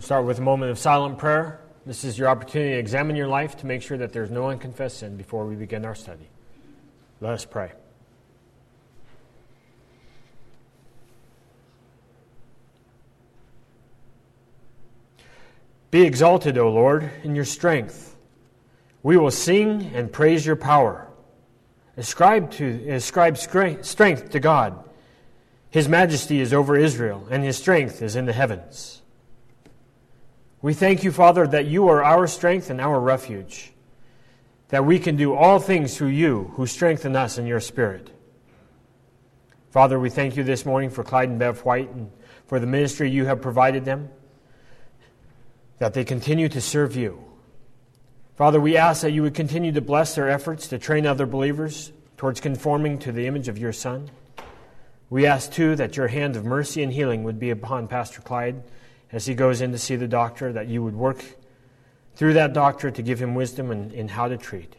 Start with a moment of silent prayer. This is your opportunity to examine your life to make sure that there's no unconfessed sin before we begin our study. Let us pray. Be exalted, O Lord, in your strength. We will sing and praise your power. Ascribe strength to God. His majesty is over Israel, and his strength is in the heavens. We thank you, Father, that you are our strength and our refuge, that we can do all things through you who strengthen us in your Spirit. Father, we thank you this morning for Clyde and Bev White and for the ministry you have provided them, that they continue to serve you. Father, we ask that you would continue to bless their efforts to train other believers towards conforming to the image of your Son. We ask, too, that your hand of mercy and healing would be upon Pastor Clyde as he goes in to see the doctor, that you would work through that doctor to give him wisdom in how to treat.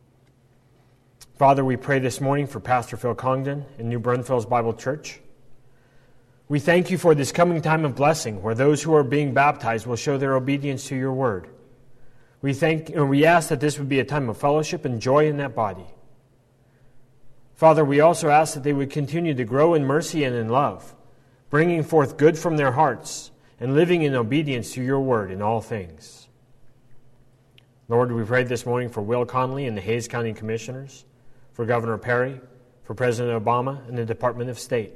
Father, we pray this morning for Pastor Phil Congdon in New Braunfels Bible Church. We thank you for this coming time of blessing, where those who are being baptized will show their obedience to your word. We ask that this would be a time of fellowship and joy in that body. Father, we also ask that they would continue to grow in mercy and in love, bringing forth good from their hearts and living in obedience to your word in all things. Lord, we pray this morning for Will Connolly and the Hays County Commissioners, for Governor Perry, for President Obama, and the Department of State.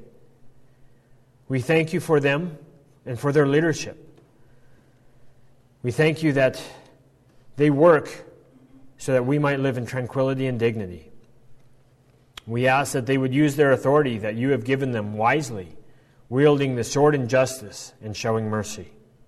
We thank you for them and for their leadership. We thank you that they work so that we might live in tranquility and dignity. We ask that they would use their authority that you have given them wisely, wielding the sword in justice and showing mercy.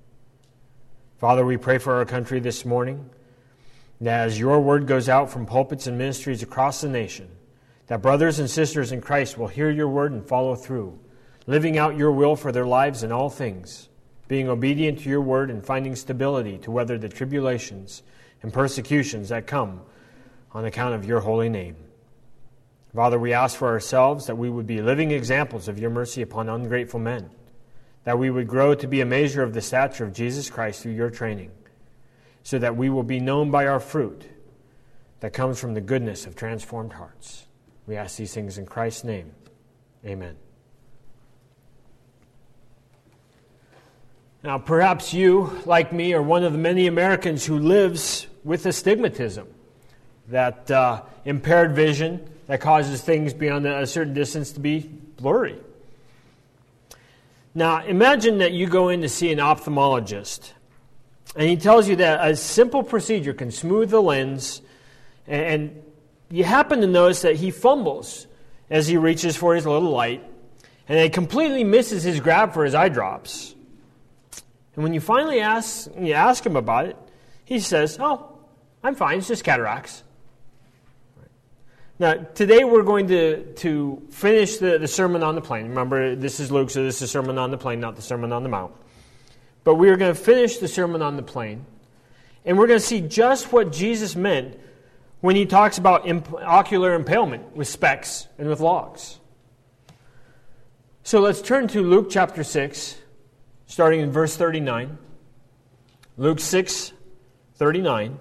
Father, we pray for our country this morning, that as your word goes out from pulpits and ministries across the nation, that brothers and sisters in Christ will hear your word and follow through, living out your will for their lives in all things, being obedient to your word and finding stability to weather the tribulations and persecutions that come on account of your holy name. Father, we ask for ourselves that we would be living examples of your mercy upon ungrateful men, that we would grow to be a measure of the stature of Jesus Christ through your training, so that we will be known by our fruit that comes from the goodness of transformed hearts. We ask these things in Christ's name. Amen. Now, perhaps you, like me, are one of the many Americans who lives with astigmatism, that impaired vision that causes things beyond a certain distance to be blurry. Now, imagine that you go in to see an ophthalmologist, and he tells you that a simple procedure can smooth the lens, and you happen to notice that he fumbles as he reaches for his little light, and he completely misses his grab for his eye drops. And when you finally ask him about it, he says, "Oh, I'm fine, it's just cataracts." Now, today we're going to finish the Sermon on the Plain. Remember, this is Luke, so this is the Sermon on the Plain, not the Sermon on the Mount. But we are going to finish the Sermon on the Plain, and we're going to see just what Jesus meant when he talks about ocular impalement with specks and with logs. So let's turn to Luke chapter 6, starting in verse 39. Luke 6:39.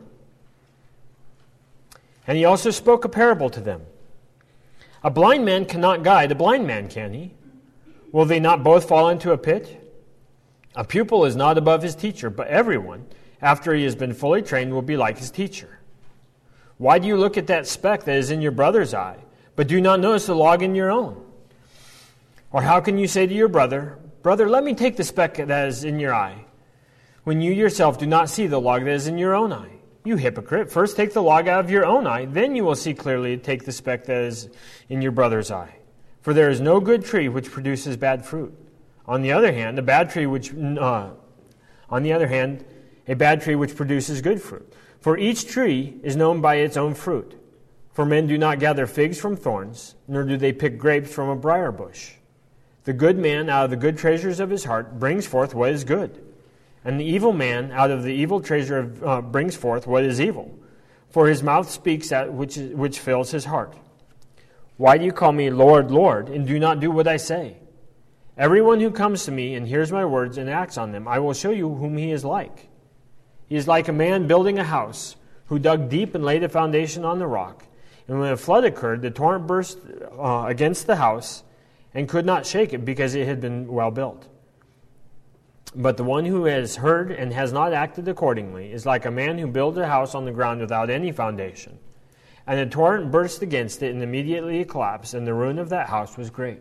And he also spoke a parable to them. A blind man cannot guide a blind man, can he? Will they not both fall into a pit? A pupil is not above his teacher, but everyone, after he has been fully trained, will be like his teacher. Why do you look at that speck that is in your brother's eye, but do not notice the log in your own? Or how can you say to your brother, "Brother, let me take the speck that is in your eye," when you yourself do not see the log that is in your own eye? You hypocrite, first take the log out of your own eye, then you will see clearly to take the speck that is in your brother's eye. For there is no good tree which produces bad fruit. On the other hand, a bad tree which produces good fruit. For each tree is known by its own fruit. For men do not gather figs from thorns, nor do they pick grapes from a briar bush. The good man out of the good treasures of his heart brings forth what is good. And the evil man out of the evil treasure brings forth what is evil. For his mouth speaks that which fills his heart. Why do you call me Lord, Lord, and do not do what I say? Everyone who comes to me and hears my words and acts on them, I will show you whom he is like. He is like a man building a house who dug deep and laid a foundation on the rock. And when a flood occurred, the torrent burst against the house and could not shake it because it had been well built. But the one who has heard and has not acted accordingly is like a man who built a house on the ground without any foundation. And the torrent burst against it and immediately it collapsed, and the ruin of that house was great.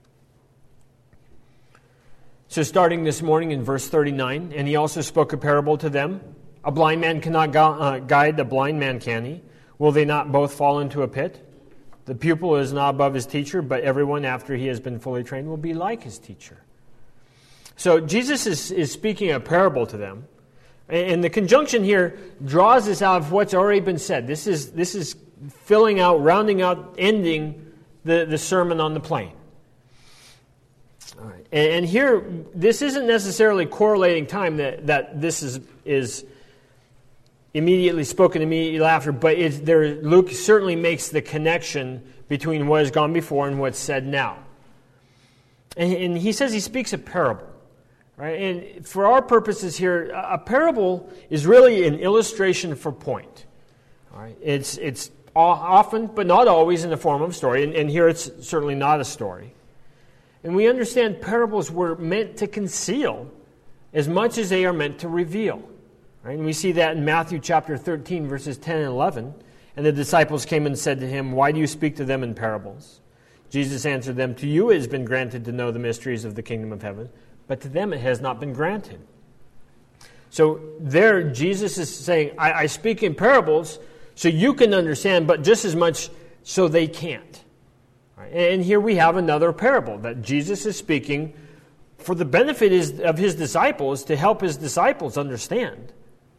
So starting this morning in verse 39, and he also spoke a parable to them. A blind man cannot guide a blind man, can he? Will they not both fall into a pit? The pupil is not above his teacher, but everyone after he has been fully trained will be like his teacher. So Jesus is speaking a parable to them. And the conjunction here draws us out of what's already been said. This is filling out, rounding out, ending the Sermon on the Plain. All right. And here, this isn't necessarily correlating time that this is immediately spoken immediately after, but Luke certainly makes the connection between what has gone before and what's said now. And he says he speaks a parable. Right? And for our purposes here, a parable is really an illustration for point. All right? It's often, but not always, in the form of a story. And here it's certainly not a story. And we understand parables were meant to conceal as much as they are meant to reveal. Right? And we see that in Matthew chapter 13, verses 10 and 11. And the disciples came and said to him, "Why do you speak to them in parables?" Jesus answered them, "To you it has been granted to know the mysteries of the kingdom of heaven, but to them it has not been granted." So there Jesus is saying, I speak in parables so you can understand, but just as much so they can't. Right? And here we have another parable that Jesus is speaking for the benefit of his disciples, to help his disciples understand.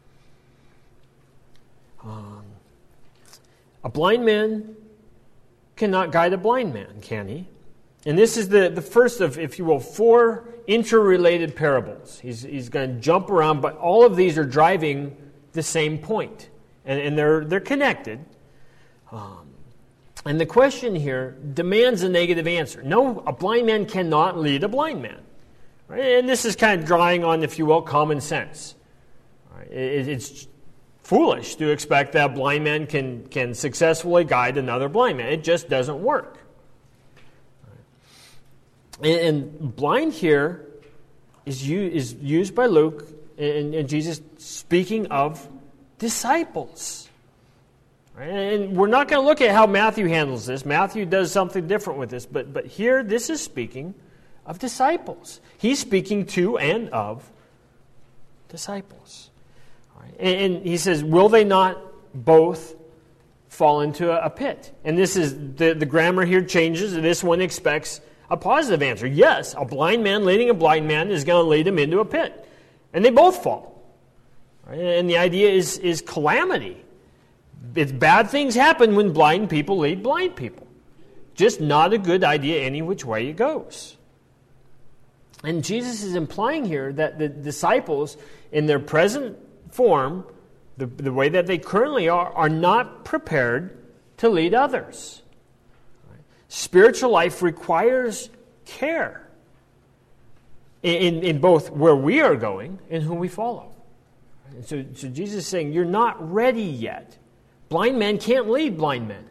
A blind man cannot guide a blind man, can he? And this is the first of, if you will, 4 interrelated parables. He's going to jump around, but all of these are driving the same point. And they're connected. And the question here demands a negative answer. No, a blind man cannot lead a blind man. Right? And this is kind of drawing on, if you will, common sense. Right? It's foolish to expect that a blind man can successfully guide another blind man. It just doesn't work. And blind here is used by Luke and Jesus speaking of disciples. Right? And we're not going to look at how Matthew handles this. Matthew does something different with this. But here, this is speaking of disciples. He's speaking to and of disciples. Right? And he says, will they not both fall into a pit? And this is, the grammar here changes. And this one expects a positive answer. Yes, a blind man leading a blind man is going to lead him into a pit. And they both fall. Right? And the idea is calamity. It's bad things happen when blind people lead blind people. Just not a good idea any which way it goes. And Jesus is implying here that the disciples, in their present form, the way that they currently are not prepared to lead others. Spiritual life requires care in both where we are going and who we follow. So Jesus is saying, you're not ready yet. Blind men can't lead blind men.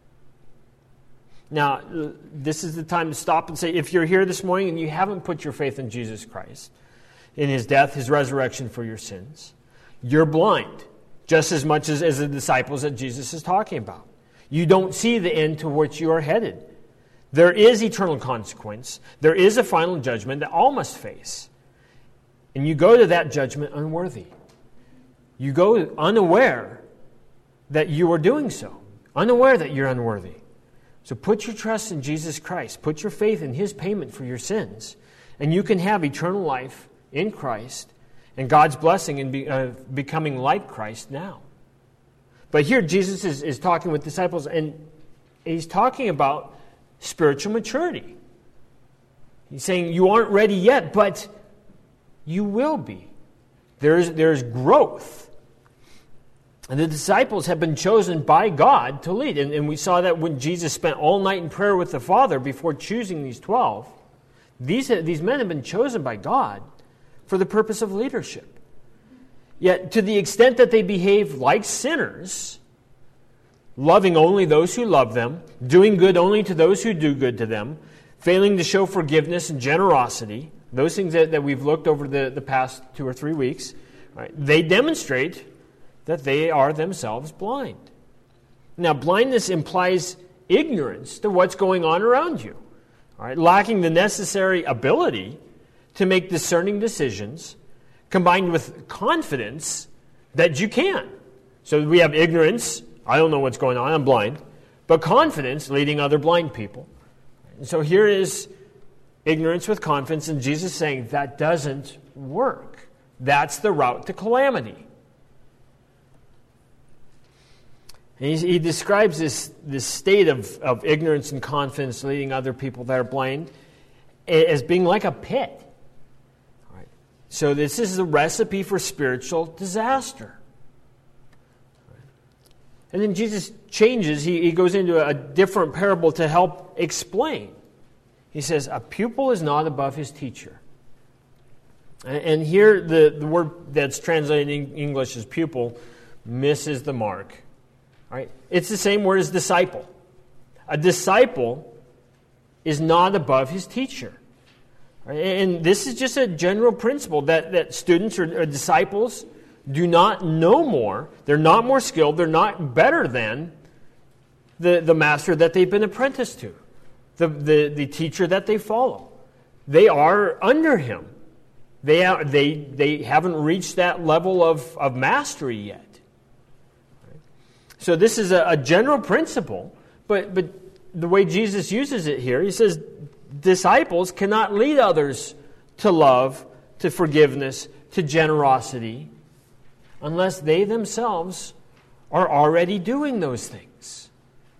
Now, this is the time to stop and say, if you're here this morning and you haven't put your faith in Jesus Christ, in his death, his resurrection for your sins, you're blind, just as much as the disciples that Jesus is talking about. You don't see the end to which you are headed. There is eternal consequence. There is a final judgment that all must face. And you go to that judgment unworthy. You go unaware that you are doing so, unaware that you're unworthy. So put your trust in Jesus Christ. Put your faith in his payment for your sins. And you can have eternal life in Christ and God's blessing in becoming like Christ now. But here Jesus is talking with disciples, and he's talking about spiritual maturity. He's saying you aren't ready yet, but you will be. There's growth. And the disciples have been chosen by God to lead. And we saw that when Jesus spent all night in prayer with the Father before choosing these 12, These men have been chosen by God for the purpose of leadership. Yet, to the extent that they behave like sinners, loving only those who love them, doing good only to those who do good to them, failing to show forgiveness and generosity, those things that we've looked over the past 2 or 3 weeks, right, they demonstrate that they are themselves blind. Now, blindness implies ignorance to what's going on around you, all right, lacking the necessary ability to make discerning decisions, combined with confidence that you can. So we have ignorance, I don't know what's going on, I'm blind, but confidence leading other blind people. And so here is ignorance with confidence, and Jesus is saying that doesn't work. That's the route to calamity. And he describes this state of ignorance and confidence leading other people that are blind as being like a pit. All right. So this is the recipe for spiritual disaster. And then Jesus changes. He goes into a different parable to help explain. He says, a pupil is not above his teacher. And here the word that's translated in English as pupil misses the mark. All right? It's the same word as disciple. A disciple is not above his teacher. Right? And this is just a general principle that students or disciples do not know more. They're not more skilled. They're not better than the master that they've been apprenticed to, the teacher that they follow. They are under him. They haven't reached that level of mastery yet. So this is a general principle, but the way Jesus uses it here, he says disciples cannot lead others to love, to forgiveness, to generosity, unless they themselves are already doing those things.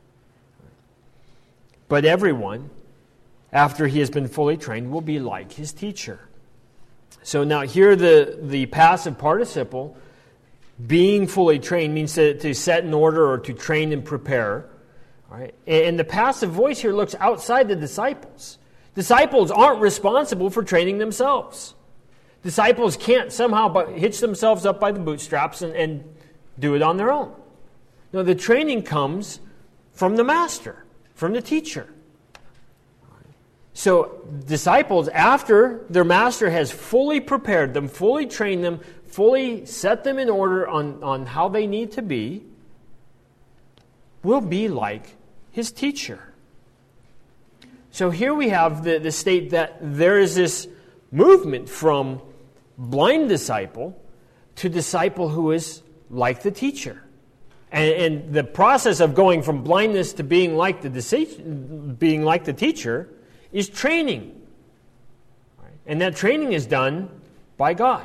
But everyone, after he has been fully trained, will be like his teacher. So now here the passive participle, being fully trained, means to set in order or to train and prepare. Right? And the passive voice here looks outside the disciples. Disciples aren't responsible for training themselves. Disciples can't somehow hitch themselves up by the bootstraps and do it on their own. No, the training comes from the master, from the teacher. So disciples, after their master has fully prepared them, fully trained them, fully set them in order on how they need to be, will be like his teacher. So here we have the state that there is this movement from blind disciple to disciple who is like the teacher. And the process of going from blindness to being like the teacher is training. And that training is done by God.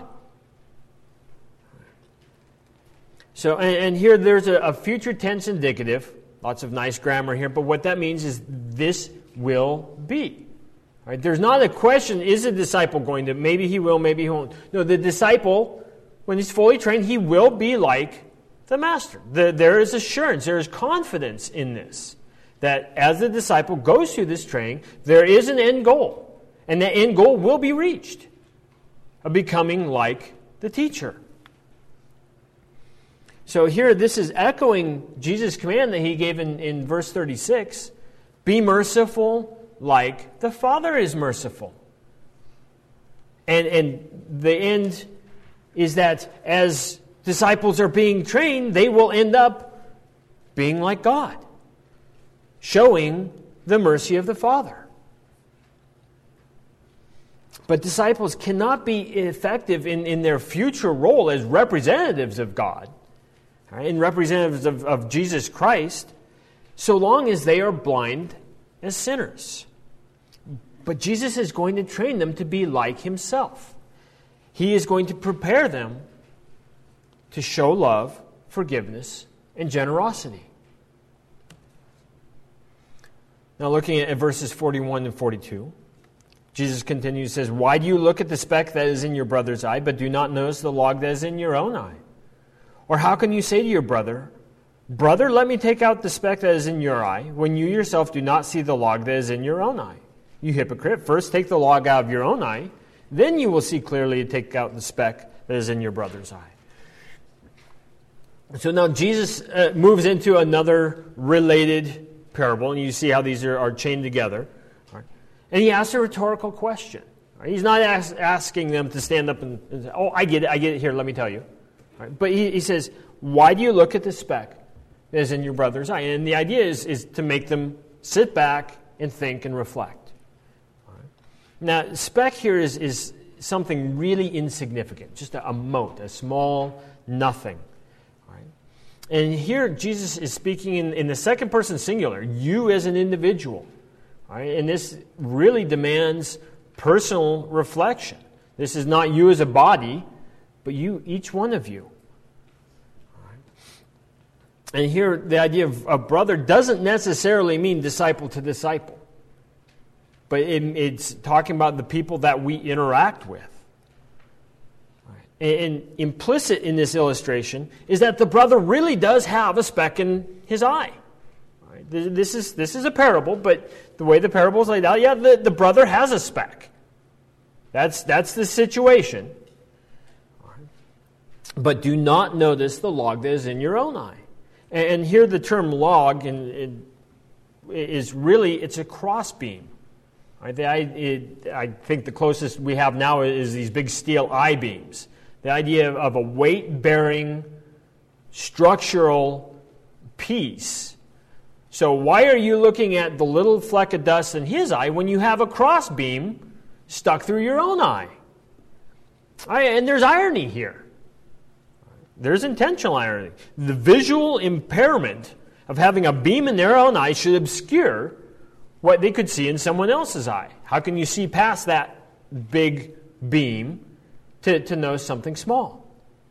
So, and here there's a future tense indicative. Lots of nice grammar here, but what that means is this will be. Right? There's not a question, is a disciple going to, maybe he will, maybe he won't. No, the disciple, when he's fully trained, he will be like the master. There is assurance, there is confidence in this. That as the disciple goes through this training, there is an end goal. And that end goal will be reached. Of becoming like the teacher. So here, this is echoing Jesus' command that he gave in verse 36. Be merciful like the Father is merciful. And the end is that as disciples are being trained, they will end up being like God. Showing the mercy of the Father. But disciples cannot be effective in their future role as representatives of God, right, and representatives of Jesus Christ, so long as they are blind as sinners. But Jesus is going to train them to be like himself. He is going to prepare them to show love, forgiveness, and generosity. Now looking at verses 41 and 42, Jesus continues, says, why do you look at the speck that is in your brother's eye, but do not notice the log that is in your own eye? Or how can you say to your brother, let me take out the speck that is in your eye, when you yourself do not see the log that is in your own eye? You hypocrite, first take the log out of your own eye, then you will see clearly to take out the speck that is in your brother's eye. So now Jesus moves into another related parable, and you see how these are chained together. Right? And he asks a rhetorical question. Right? He's not asking them to stand up and say, oh, I get it, here, let me tell you. Right? But he says, why do you look at the speck that is in your brother's eye? And the idea is to make them sit back and think and reflect. Right? Now, speck here is something really insignificant, just a mote, a small nothing. And here Jesus is speaking in the second person singular, you as an individual. Right? And this really demands personal reflection. This is not you as a body, but you, each one of you. Right? And here the idea of a brother doesn't necessarily mean disciple to disciple. But it's talking about the people that we interact with. And implicit in this illustration is that the brother really does have a speck in his eye. Right? This is a parable, but the way the parable is laid out, the brother has a speck. That's the situation. Right? But do not notice the log that is in your own eye. And here the term log is really, it's a crossbeam. Right? I think the closest we have now is these big steel I-beams. The idea of a weight-bearing structural piece. So why are you looking at the little fleck of dust in his eye when you have a crossbeam stuck through your own eye? And there's irony here. There's intentional irony. The visual impairment of having a beam in their own eye should obscure what they could see in someone else's eye. How can you see past that big beam to know something small?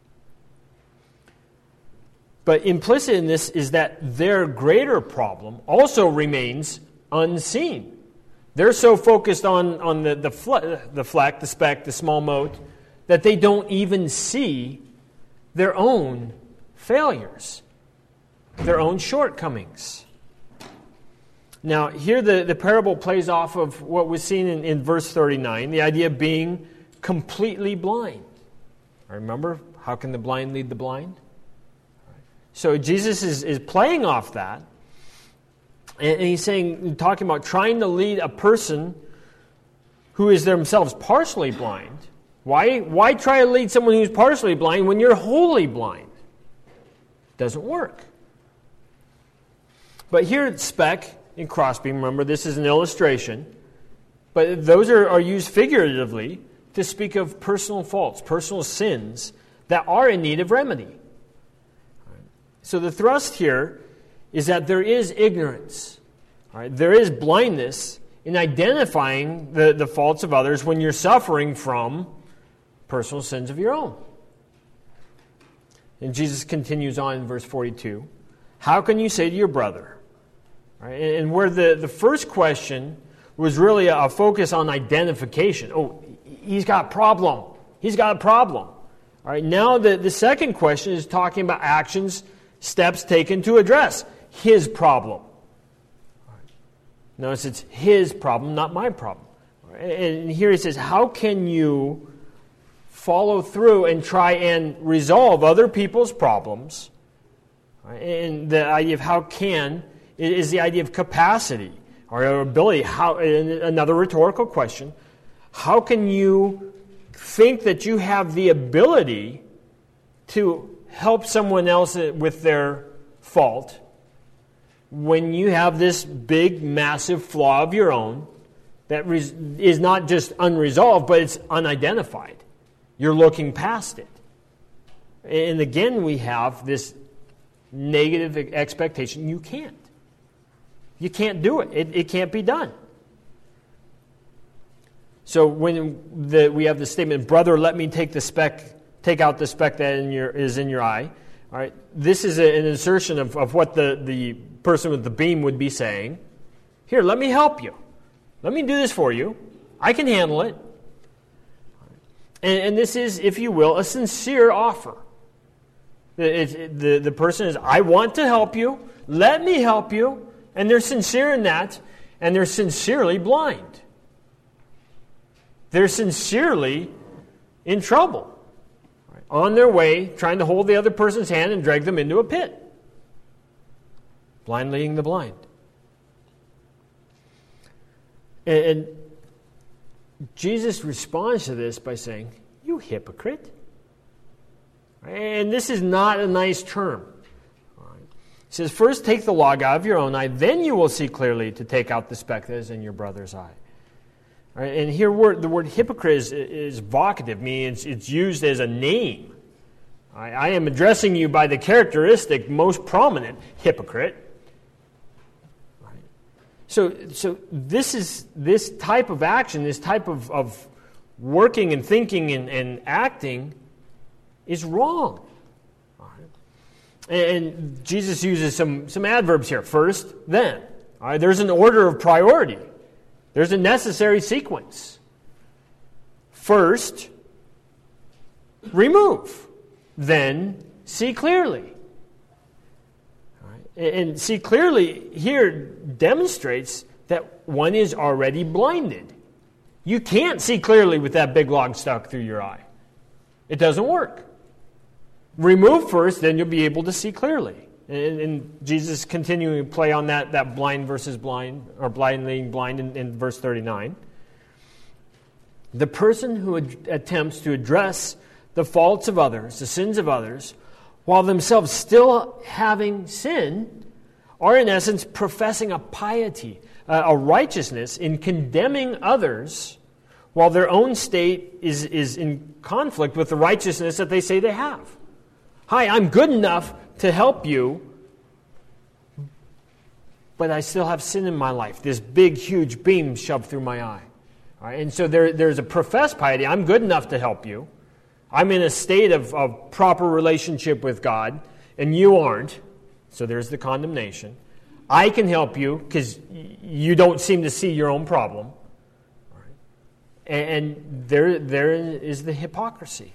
But implicit in this is that their greater problem also remains unseen. They're so focused on the fleck, the speck, the small mote, that they don't even see their own failures, their own shortcomings. Now, here the parable plays off of what was seen in verse 39, the idea of being completely blind. Remember, how can the blind lead the blind? So Jesus is playing off that, and he's talking about trying to lead a person who is themselves partially blind. Why try to lead someone who's partially blind when you're wholly blind? Doesn't work. But here at speck and crossbeam, remember this is an illustration, but those are used figuratively to speak of personal faults, personal sins that are in need of remedy. So the thrust here is that there is ignorance. Right? There is blindness in identifying the faults of others when you're suffering from personal sins of your own. And Jesus continues on in verse 42. How can you say to your brother? Right? And where the first question was really a focus on identification. Oh, he's got a problem. He's got a problem. All right, now the second question is talking about actions, steps taken to address his problem. Notice it's his problem, not my problem. And here he says, how can you follow through and try and resolve other people's problems? And the idea of how can is the idea of capacity or ability. How? Another rhetorical question. How can you think that you have the ability to help someone else with their fault when you have this big, massive flaw of your own that is not just unresolved, but it's unidentified? You're looking past it. And again, we have this negative expectation. You can't. You can't do it. It can't be done. So when we have the statement, brother, let me take out the speck that is in your eye. All right, this is an insertion of what the person with the beam would be saying. Here, let me help you. Let me do this for you. I can handle it. And this is, if you will, a sincere offer. The person is, I want to help you. Let me help you. And they're sincere in that. And they're sincerely blind. They're sincerely in trouble. Right? On their way, trying to hold the other person's hand and drag them into a pit. Blind leading the blind. And Jesus responds to this by saying, "You hypocrite." And this is not a nice term. He says, "First take the log out of your own eye, then you will see clearly to take out the speck that is in your brother's eye." Right? And here the word hypocrite is vocative, meaning it's used as a name. I am addressing you by the characteristic most prominent, hypocrite. Right? So this type of action, this type of working and thinking and acting is wrong. And Jesus uses some adverbs here. First, then. All right, there's an order of priority. There's a necessary sequence. First, remove. Then, see clearly. All right, and see clearly here demonstrates that one is already blinded. You can't see clearly with that big log stuck through your eye. It doesn't work. Remove first, then you'll be able to see clearly. And Jesus continuing to play on that blind versus blind, or blind leading blind in verse 39. The person who attempts to address the faults of others, the sins of others, while themselves still having sin, are in essence professing a piety, a righteousness in condemning others, while their own state is in conflict with the righteousness that they say they have. Hi, I'm good enough to help you, but I still have sin in my life. This big, huge beam shoved through my eye. All right? And so there's a professed piety. I'm good enough to help you. I'm in a state of proper relationship with God, and you aren't. So there's the condemnation. I can help you because you don't seem to see your own problem. All right? And there is the hypocrisy.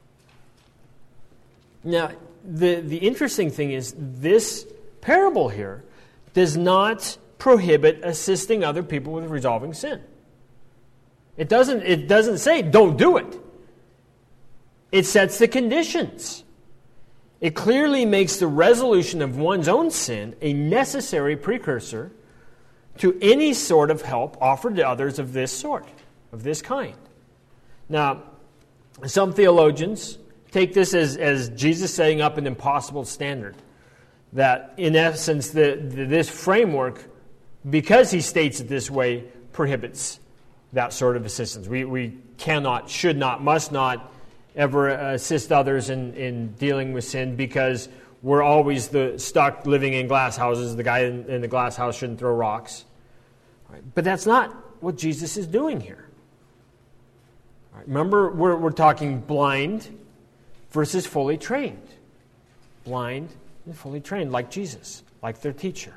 Now, the interesting thing is this parable here does not prohibit assisting other people with resolving sin. It doesn't say don't do it. It sets the conditions. It clearly makes the resolution of one's own sin a necessary precursor to any sort of help offered to others of this sort, of this kind. Now, some theologians take this as Jesus setting up an impossible standard. That, in essence, this framework, because he states it this way, prohibits that sort of assistance. We cannot, should not, must not ever assist others in dealing with sin because we're always stuck living in glass houses. The guy in the glass house shouldn't throw rocks. Right? But that's not what Jesus is doing here. Right? Remember, we're talking blind versus fully trained. Blind and fully trained, like Jesus, like their teacher.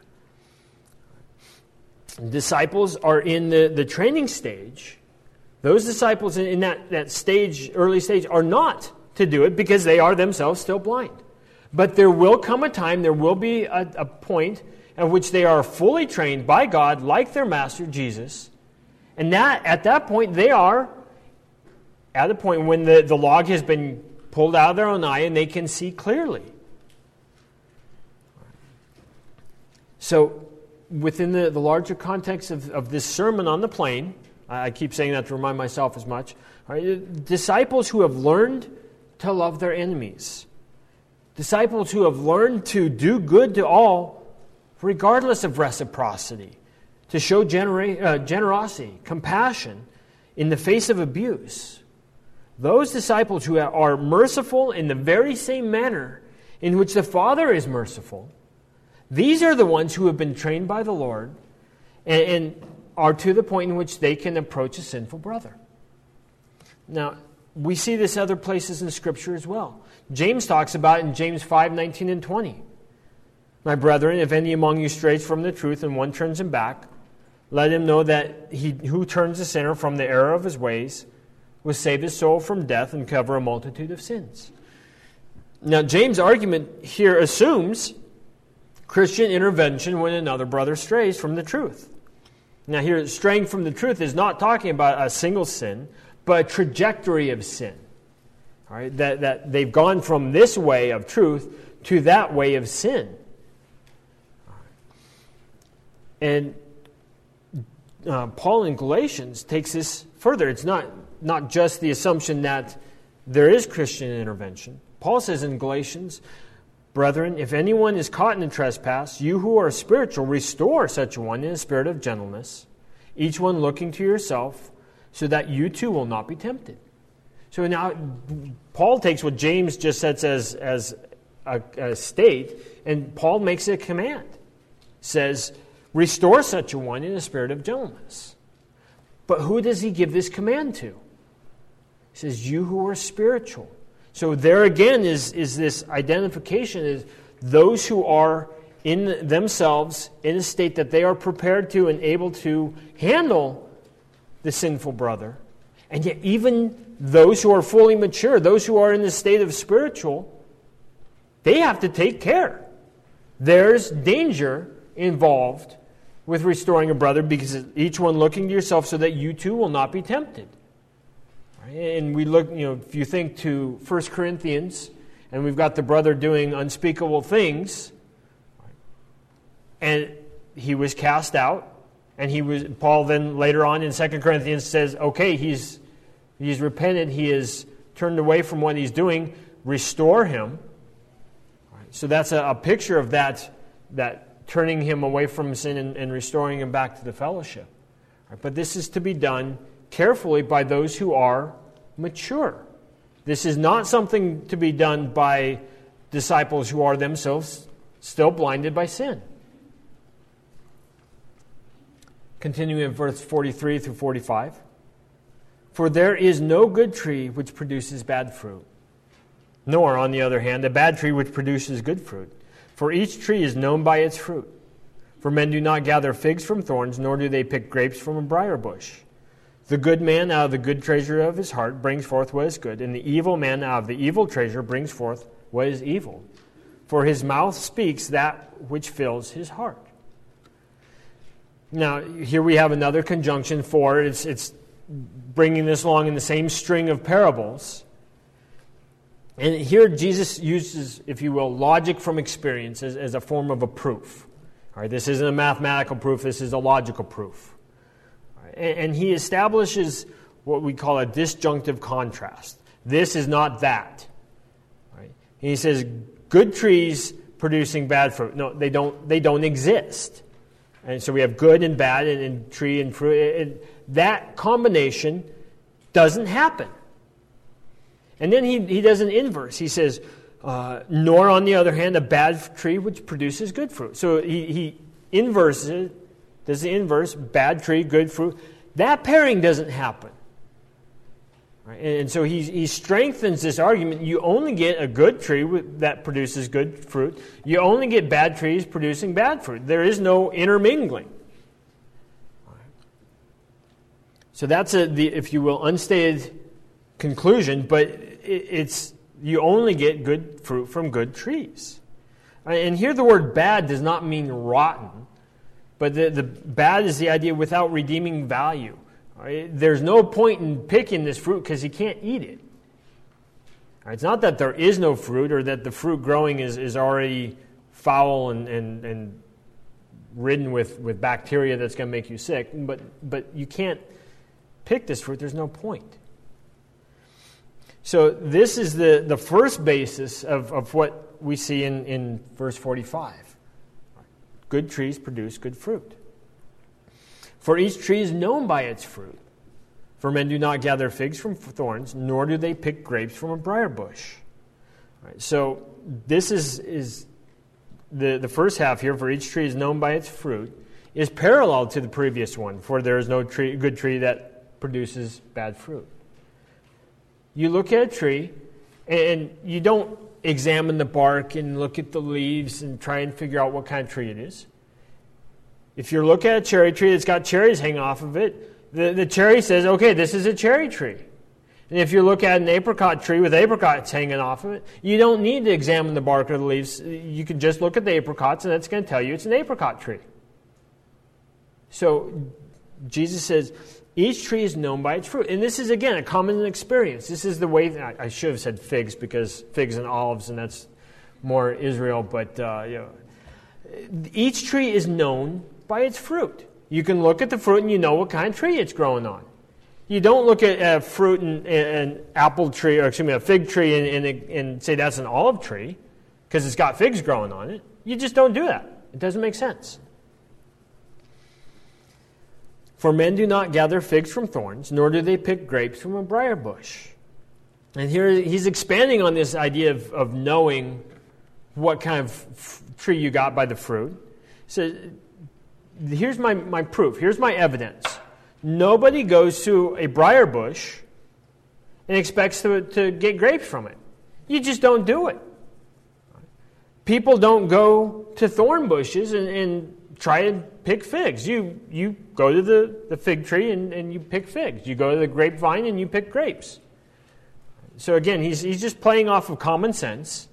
Disciples are in the training stage. Those disciples in that stage, early stage, are not to do it because they are themselves still blind. But there will come a time, there will be a point at which they are fully trained by God, like their master Jesus. And at that point, they are at a point when the log has been pulled out of their own eye and they can see clearly. So, within the larger context of this sermon on the plain, I keep saying that to remind myself as much, right? Disciples who have learned to love their enemies. Disciples who have learned to do good to all, regardless of reciprocity. To show generosity, compassion in the face of abuse. Those disciples who are merciful in the very same manner in which the Father is merciful, these are the ones who have been trained by the Lord and are to the point in which they can approach a sinful brother. Now, we see this other places in Scripture as well. James talks about it in James 5:19 and 20. My brethren, if any among you strays from the truth and one turns him back, let him know that he who turns the sinner from the error of his ways will save his soul from death and cover a multitude of sins. Now, James' argument here assumes Christian intervention when another brother strays from the truth. Now here, straying from the truth is not talking about a single sin, but a trajectory of sin. All right, that they've gone from this way of truth to that way of sin. And Paul in Galatians takes this further. It's not just the assumption that there is Christian intervention. Paul says in Galatians, "Brethren, if anyone is caught in a trespass, you who are spiritual, restore such a one in a spirit of gentleness, each one looking to yourself, so that you too will not be tempted." So now Paul takes what James just says as a state, and Paul makes it a command. Says, restore such a one in a spirit of gentleness. But who does he give this command to? He says, you who are spiritual. So there again is this identification is those who are in themselves in a state that they are prepared to and able to handle the sinful brother. And yet even those who are fully mature, those who are in the state of spiritual, they have to take care. There's danger involved with restoring a brother, because each one looking to yourself so that you too will not be tempted. Right? And we look, if you think to 1 Corinthians, and we've got the brother doing unspeakable things, and he was cast out, and Paul then later on in 2 Corinthians says, okay, he's repented, he has turned away from what he's doing, restore him. Right? So that's a picture of that turning him away from sin and restoring him back to the fellowship. Right? But this is to be done carefully by those who are mature. This is not something to be done by disciples who are themselves still blinded by sin. Continuing in verse 43 through 45. For there is no good tree which produces bad fruit, nor, on the other hand, a bad tree which produces good fruit. For each tree is known by its fruit. For men do not gather figs from thorns, nor do they pick grapes from a briar bush. The good man out of the good treasure of his heart brings forth what is good, and the evil man out of the evil treasure brings forth what is evil. For his mouth speaks that which fills his heart. Now, here we have another conjunction for it. It's bringing this along in the same string of parables. And here Jesus uses, if you will, logic from experience as a form of a proof. All right, this isn't a mathematical proof, this is a logical proof. All right, and he establishes what we call a disjunctive contrast. This is not that. All right? And he says, good trees producing bad fruit. No, they don't exist. And so we have good and bad and tree and fruit. That combination doesn't happen. And then he does an inverse. He says, nor on the other hand, a bad tree which produces good fruit. So he inverses it, does the inverse, bad tree, good fruit. That pairing doesn't happen. Right? And so he strengthens this argument. You only get a good tree that produces good fruit. You only get bad trees producing bad fruit. There is no intermingling. So that's if you will, unstated conclusion, but it's you only get good fruit from good trees. And here the word bad does not mean rotten, but the bad is the idea without redeeming value. Right? There's no point in picking this fruit because you can't eat it. Right? It's not that there is no fruit or that the fruit growing is already foul and ridden with bacteria that's going to make you sick, but you can't pick this fruit. There's no point. So this is the first basis of what we see in verse 45. Good trees produce good fruit. For each tree is known by its fruit. For men do not gather figs from thorns, nor do they pick grapes from a briar bush. Right, so this is the first half here, for each tree is known by its fruit, is parallel to the previous one, for there is no good tree that produces bad fruit. You look at a tree, and you don't examine the bark and look at the leaves and try and figure out what kind of tree it is. If you look at a cherry tree that's got cherries hanging off of it, the cherry says, okay, this is a cherry tree. And if you look at an apricot tree with apricots hanging off of it, you don't need to examine the bark or the leaves. You can just look at the apricots, and that's going to tell you it's an apricot tree. So Jesus says, each tree is known by its fruit. And this is, again, a common experience. This is the way, I should have said figs, because figs and olives, and that's more Israel, but each tree is known by its fruit. You can look at the fruit and you know what kind of tree it's growing on. You don't look at a fruit and an apple tree, or excuse me, a fig tree and say that's an olive tree because it's got figs growing on it. You just don't do that. It doesn't make sense. For men do not gather figs from thorns, nor do they pick grapes from a briar bush. And here he's expanding on this idea of knowing what kind of tree you got by the fruit. He says, here's my proof. Here's my evidence. Nobody goes to a briar bush and expects to get grapes from it. You just don't do it. People don't go to thorn bushes and try to pick figs. You go to the fig tree and you pick figs. You go to the grapevine and you pick grapes. So again, he's just playing off of common sense.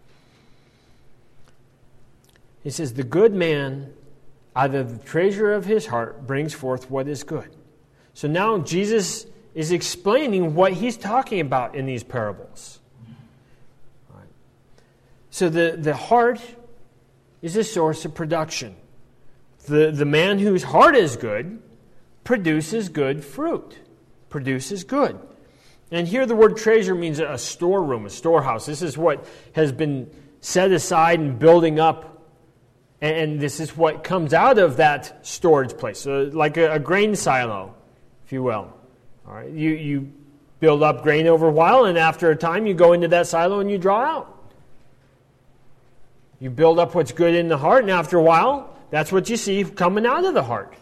He says, the good man out of the treasure of his heart brings forth what is good. So now Jesus is explaining what he's talking about in these parables. All right. So the heart is a source of production. The man whose heart is good produces good fruit, produces good. And here the word treasure means a storeroom, a storehouse. This is what has been set aside and building up. And this is what comes out of that storage place, so like a grain silo, if you will. All right, you build up grain over a while, and after a time you go into that silo and you draw out. You build up what's good in the heart, and after a while, that's what you see coming out of the heart.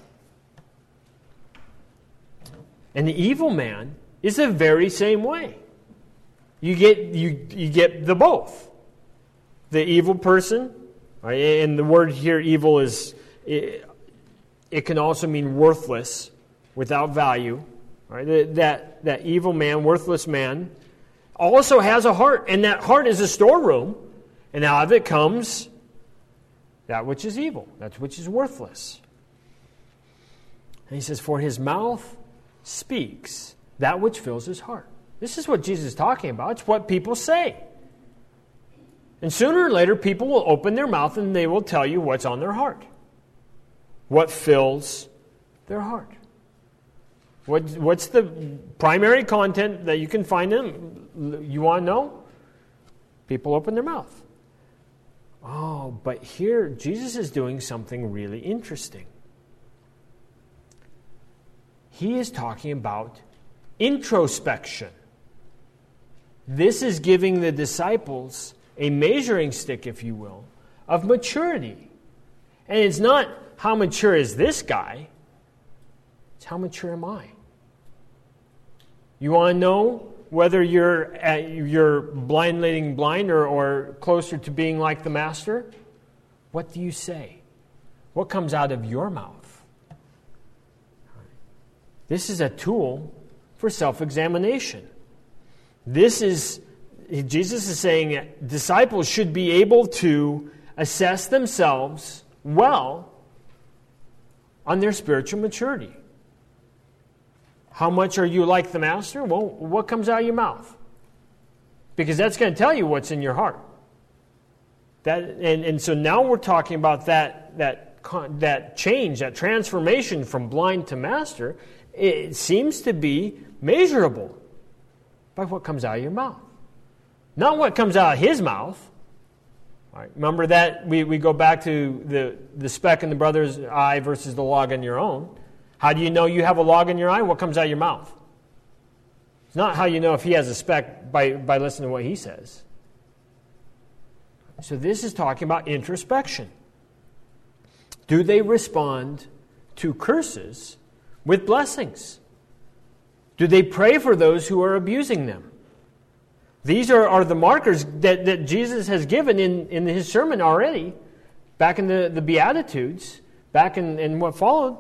And the evil man is the very same way. You get the both. The evil person. Right? And the word here, evil, it can also mean worthless, without value. Right? That evil man, worthless man, also has a heart, and that heart is a storeroom, and out of it comes that which is evil, that which is worthless. And he says, for his mouth speaks that which fills his heart. This is what Jesus is talking about. It's what people say. And sooner or later, people will open their mouth and they will tell you what's on their heart. What fills their heart. What's the primary content that you can find them? You want to know? People open their mouth. Oh, but here, Jesus is doing something really interesting. He is talking about introspection. This is giving the disciples a measuring stick, if you will, of maturity. And it's not how mature is this guy, it's how mature am I. You want to know whether you're blind leading blind or closer to being like the master? What do you say? What comes out of your mouth? This is a tool for self-examination. Jesus is saying that disciples should be able to assess themselves well on their spiritual maturity. How much are you like the master? Well, what comes out of your mouth? Because that's going to tell you what's in your heart. And so now we're talking about that change, that transformation from blind to master. It seems to be measurable by what comes out of your mouth. Not what comes out of his mouth. All right, remember that we go back to the speck in the brother's eye versus the log in your own. How do you know you have a log in your eye? What comes out of your mouth? It's not how you know if he has a speck by listening to what he says. So this is talking about introspection. Do they respond to curses with blessings? Do they pray for those who are abusing them? These are the markers that Jesus has given in his sermon already, back in the Beatitudes, back in what followed.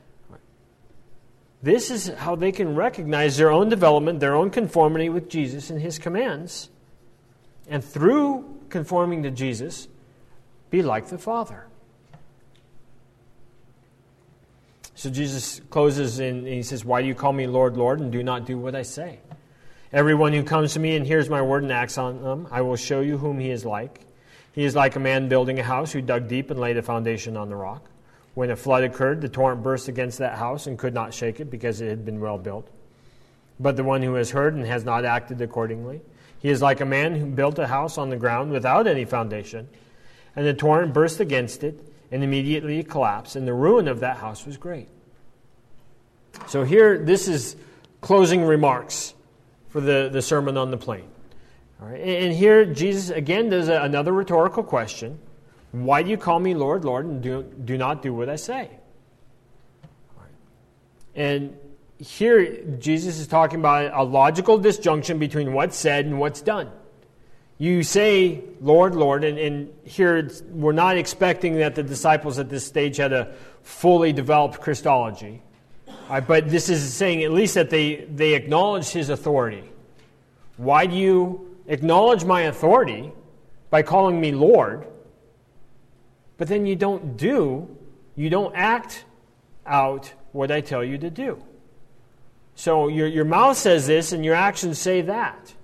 This is how they can recognize their own development, their own conformity with Jesus and his commands. And through conforming to Jesus, be like the Father. So Jesus closes and he says, "Why do you call me Lord, Lord, and do not do what I say? Everyone who comes to me and hears my word and acts on them, I will show you whom he is like. He is like a man building a house who dug deep and laid a foundation on the rock. When a flood occurred, the torrent burst against that house and could not shake it because it had been well built. But the one who has heard and has not acted accordingly, he is like a man who built a house on the ground without any foundation, and the torrent burst against it, and immediately it collapsed, and the ruin of that house was great." So here, this is closing remarks for the Sermon on the Plain. All right. And here, Jesus again does another rhetorical question. Why do you call me Lord, Lord, and do not do what I say? All right. And here, Jesus is talking about a logical disjunction between what's said and what's done. You say, Lord, Lord, and here we're not expecting that the disciples at this stage had a fully developed Christology. But this is saying at least that they acknowledge his authority. Why do you acknowledge my authority by calling me Lord, but then you don't act out what I tell you to do? So your mouth says this and your actions say that.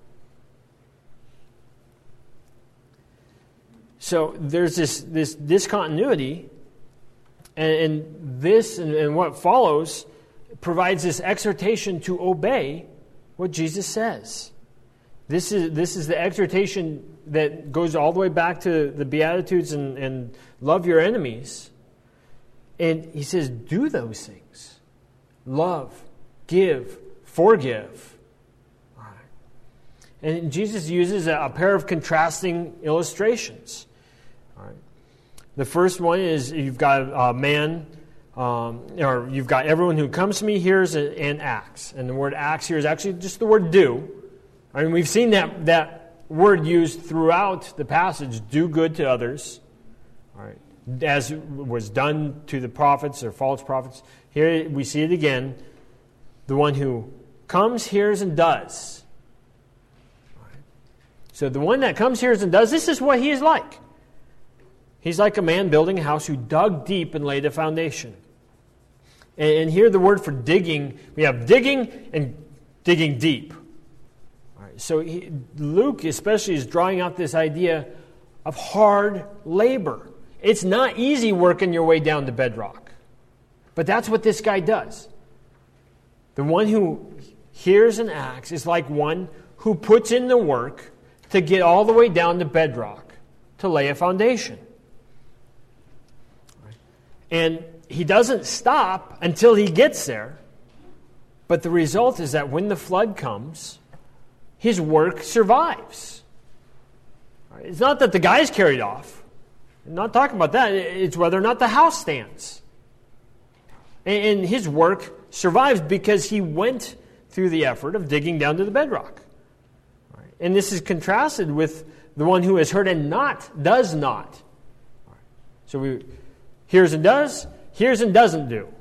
So there's this discontinuity, and this and what follows provides this exhortation to obey what Jesus says. This is the exhortation that goes all the way back to the Beatitudes and love your enemies. And he says, do those things. Love, give, forgive. All right. And Jesus uses a pair of contrasting illustrations. All right. The first one is you've got a man, or you've got everyone who comes to me, hears, and acts. And the word acts here is actually just the word do. I mean, we've seen that word used throughout the passage, do good to others, all right, as was done to the prophets or false prophets. Here we see it again, the one who comes, hears, and does. All right. So the one that comes, hears, and does, this is what he is like. He's like a man building a house who dug deep and laid a foundation. And here the word for digging, we have digging and digging deep. So Luke especially is drawing out this idea of hard labor. It's not easy working your way down to bedrock. But that's what this guy does. The one who hears and acts is like one who puts in the work to get all the way down to bedrock, to lay a foundation. And he doesn't stop until he gets there. But the result is that when the flood comes, his work survives. It's not that the guy's carried off. I'm not talking about that. It's whether or not the house stands. And his work survives because he went through the effort of digging down to the bedrock. And this is contrasted with the one who has heard and does not. So we hears and does, hears and doesn't do.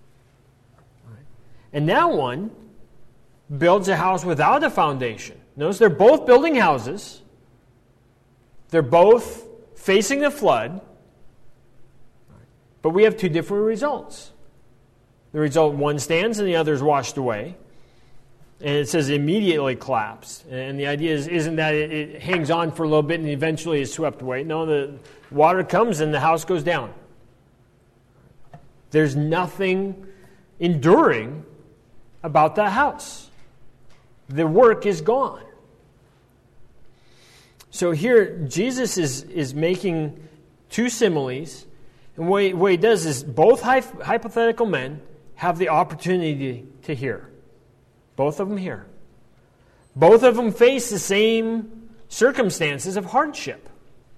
And that one builds a house without a foundation. Notice they're both building houses. They're both facing the flood. But we have two different results. The result, one stands and the other is washed away. And it says immediately collapsed. And the idea isn't that it hangs on for a little bit and eventually is swept away. No, the water comes and the house goes down. There's nothing enduring about that house. The work is gone. So here, Jesus is making two similes. And what he does is both hypothetical men have the opportunity to hear. Both of them hear. Both of them face the same circumstances of hardship.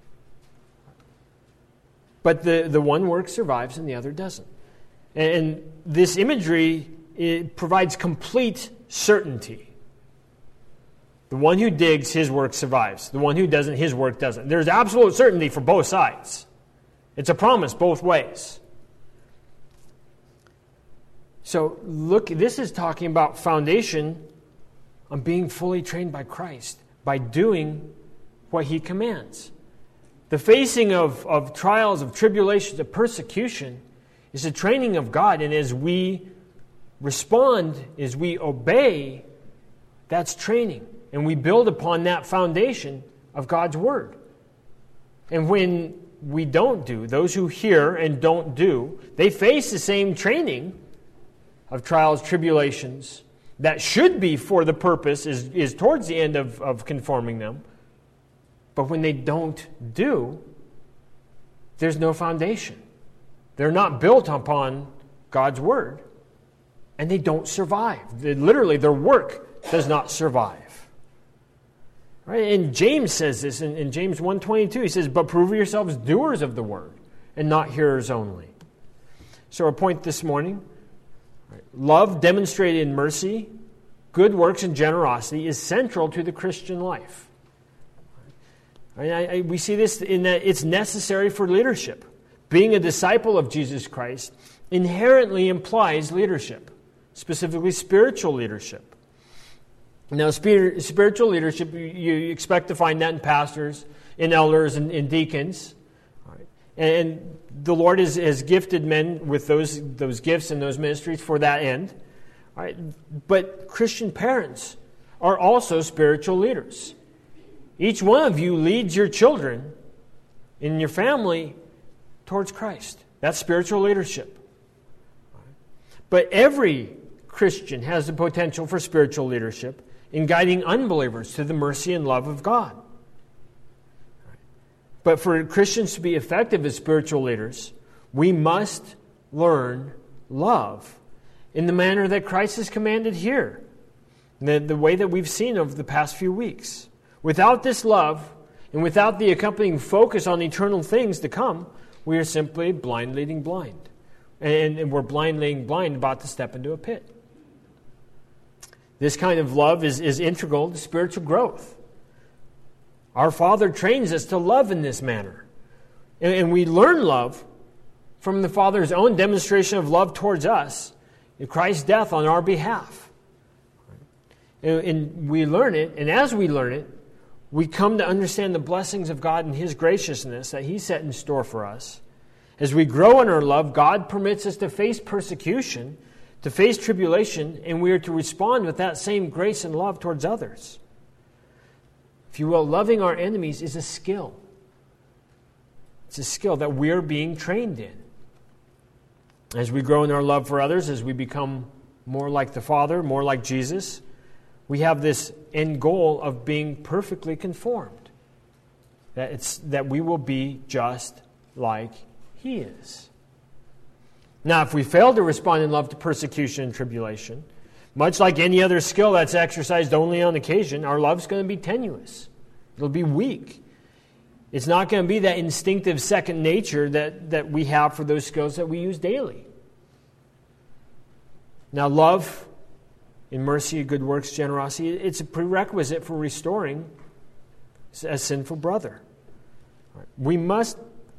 But the one work survives and the other doesn't. And this imagery, it provides complete certainty. The one who digs, his work survives. The one who doesn't, his work doesn't. There's absolute certainty for both sides. It's a promise both ways. So look, this is talking about foundation on being fully trained by Christ, by doing what he commands. The facing of trials, of tribulations, of persecution It's a training of God, and as we respond, as we obey, that's training. And we build upon that foundation of God's Word. And when we don't do, those who hear and don't do, they face the same training of trials, tribulations, that should be for the purpose, is towards the end of conforming them. But when they don't do, there's no foundation. They're not built upon God's Word. And they don't survive. Literally, their work does not survive. Right? And James says this in James 1:22. He says, "But prove yourselves doers of the Word, and not hearers only." So our point this morning, love demonstrated in mercy, good works, and generosity is central to the Christian life. We see this in that it's necessary for leadership. Being a disciple of Jesus Christ inherently implies leadership, specifically spiritual leadership. Now, spiritual leadership, you expect to find that in pastors, in elders, and in deacons. And the Lord has gifted men with those gifts and those ministries for that end. Right? But Christian parents are also spiritual leaders. Each one of you leads your children in your family towards Christ. That's spiritual leadership. But every Christian has the potential for spiritual leadership in guiding unbelievers to the mercy and love of God. But for Christians to be effective as spiritual leaders, we must learn love in the manner that Christ has commanded here, the way that we've seen over the past few weeks. Without this love, and without the accompanying focus on eternal things to come, we are simply blind leading blind. And we're blind leading blind, about to step into a pit. This kind of love is integral to spiritual growth. Our Father trains us to love in this manner. And we learn love from the Father's own demonstration of love towards us in Christ's death on our behalf. And we learn it, and as we learn it, we come to understand the blessings of God and His graciousness that He set in store for us. As we grow in our love, God permits us to face persecution, to face tribulation, and we are to respond with that same grace and love towards others. If you will, loving our enemies is a skill. It's a skill that we're being trained in. As we grow in our love for others, as we become more like the Father, more like Jesus, we have this end goal of being perfectly conformed. That we will be just like He is. Now, if we fail to respond in love to persecution and tribulation, much like any other skill that's exercised only on occasion, our love's going to be tenuous. It'll be weak. It's not going to be that instinctive second nature that we have for those skills that we use daily. Now, love in mercy, good works, generosity, it's a prerequisite for restoring a sinful brother. We must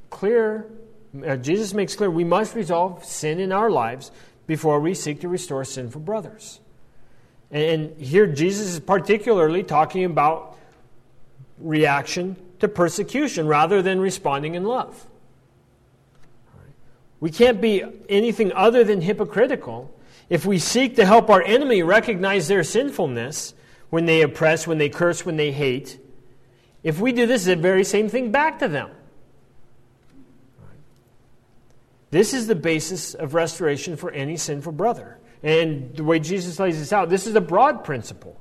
Jesus makes clear we must resolve sin in our lives before we seek to restore sinful brothers. And here Jesus is particularly talking about reaction to persecution rather than responding in love. We can't be anything other than hypocritical if we seek to help our enemy recognize their sinfulness when they oppress, when they curse, when they hate. If we do this, the very same thing back to them. This is the basis of restoration for any sinful brother. And the way Jesus lays this out, this is a broad principle.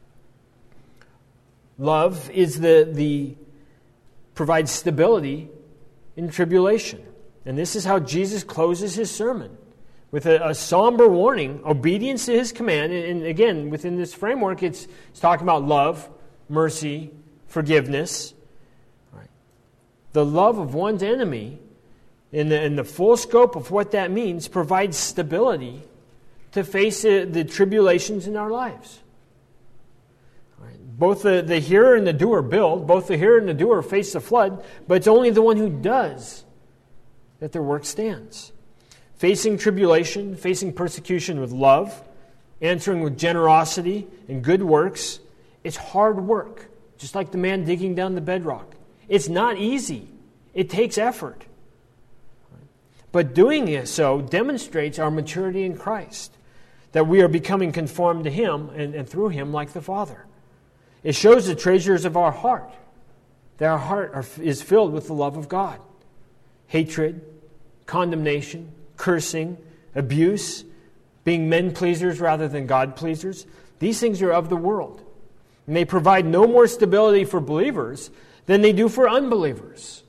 Love is provides stability in tribulation. And this is how Jesus closes His sermon, with a somber warning, obedience to His command. And again, within this framework, it's talking about love, mercy, forgiveness. Right. The love of one's enemy, in the full scope of what that means, provides stability to face the tribulations in our lives. Right. Both the hearer and the doer build, both the hearer and the doer face the flood, but it's only the one who does that their work stands. Facing tribulation, facing persecution with love, answering with generosity and good works, it's hard work, just like the man digging down the bedrock. It's not easy. It takes effort. But doing it so demonstrates our maturity in Christ, that we are becoming conformed to Him and through Him like the Father. It shows the treasures of our heart, that our heart is filled with the love of God. Hatred, condemnation, cursing, abuse, being men-pleasers rather than God-pleasers. These things are of the world. And they provide no more stability for believers than they do for unbelievers.